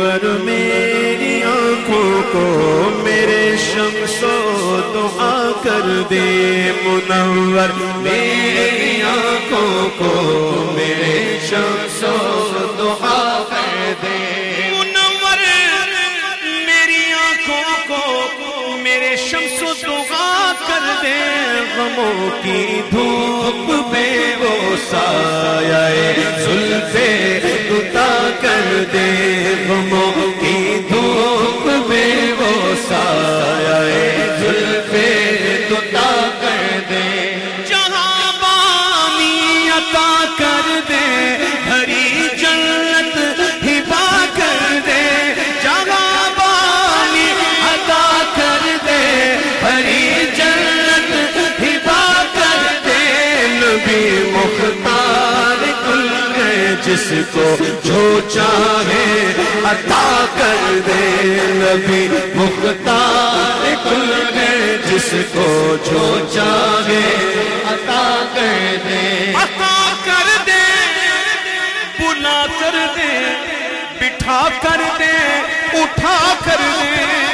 منور میری آنکھوں کو میرے شمس و دعا کر دے، منور میری آنکھوں کو میرے شمس و دعا کر دے، منور میری آنکھوں کو میرے شمس و دعا کر دے، غموں کی دھوپ میں وہ سایہ زلفے عطا کر دے، غموں کی دھوپ میں وہ سایہ زلفے عطا کر دے، جہاں بانی عطا کر دے، ہری جنت ہبا کر دے، جہاں بانی عطا کر دے ہری جنت ہبا کر دے، نبی مختار کل ہے جس کو جو چاہے عطا کر دے، نبی مختار کل ہے جس کو جو چاہے عطا کر دے، عطا کر دے، بلا کر دے، بٹھا کر دے، اٹھا کر دے،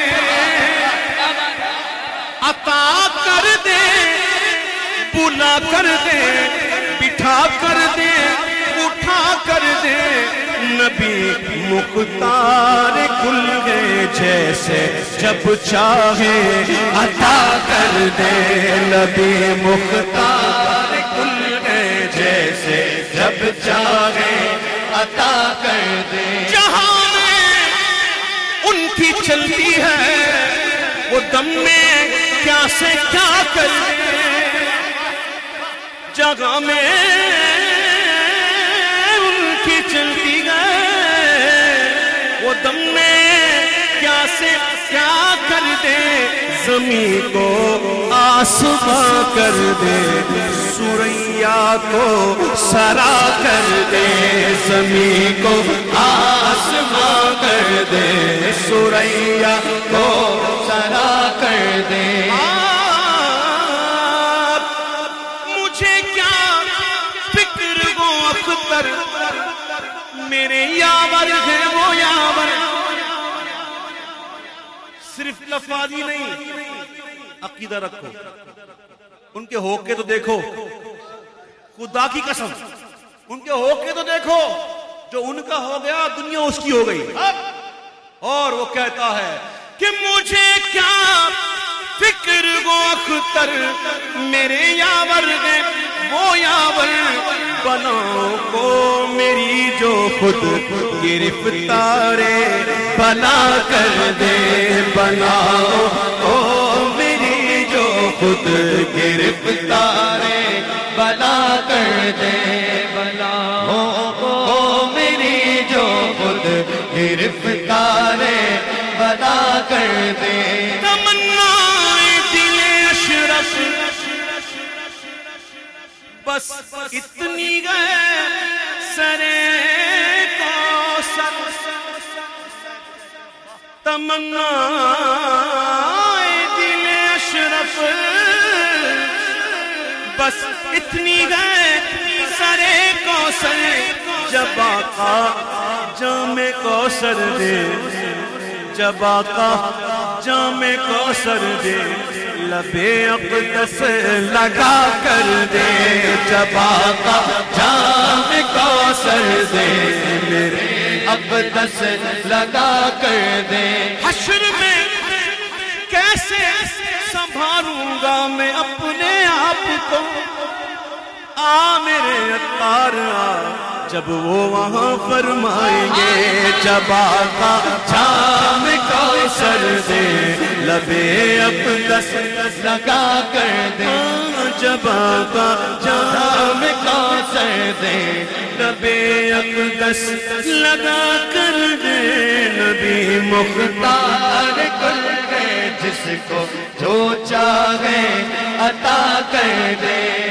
عطا کر دے، بلا کر دے، بٹھا کر دے، اٹھا کر دے، نبی مختار کل گئے جیسے جب چاہے عطا کر دے، نبی مختار کل گئے جیسے جب چاہے عطا کر دے، جہاں میں ان کی چلتی ہے وہ دم میں کیا سے کیا کر دے، جگہ میں ان کی چلتی ہے وہ دم میں کیا سے کیا کر دے، زمین کو آسماں کر دے، سوریا کو سرا کر دے، زمین کو آسماں کر دے، سوریا کو سرا کر دے، مجھے کیا فکر وہ اختر، میرے یاور ہے وہ یاور، صرف لفاظی نہیں عقیدہ رکھو، ان کے ہو کے تو دیکھو، خدا کی قسم ان کے ہو کے تو دیکھو، جو ان کا ہو گیا دنیا اس کی ہو گئی، اور وہ کہتا ہے کہ مجھے کیا فکر وہ اختر، میرے یاور ہے وہ یاور، بلاؤں کو میری جو خود گرفتارے بنا کر دے، بلاؤں کو میری جو خود گرفتارے بنا کر دے، بلاؤں کو میری جو خود گرفتارے بنا کر دے، تمنا دل اشرف بس اتنی گئے سرے کوثر، تمنا دل اشرف بس اتنی گئے سرے کوثر، جب آقا جام کوثر دے، جب آقا جام کوثر دے، لبے اقدس لگا کر دے، جب آقا جام کوثر دے، میرے اقدس لگا کر دے، حشر میں کیسے سنبھالوں گا میں اپنے آپ کو، آ میرے عطار آ، جب وہ وہاں فرمائیں گے، جب آقا جام کوثر دے، لبے اقدس لگا کر دے، جب آقا جام کوثر دے، لبے اقدس لگا کر دے، نبی مختار کل ہے جس کو جو چاہے عطا کر دے،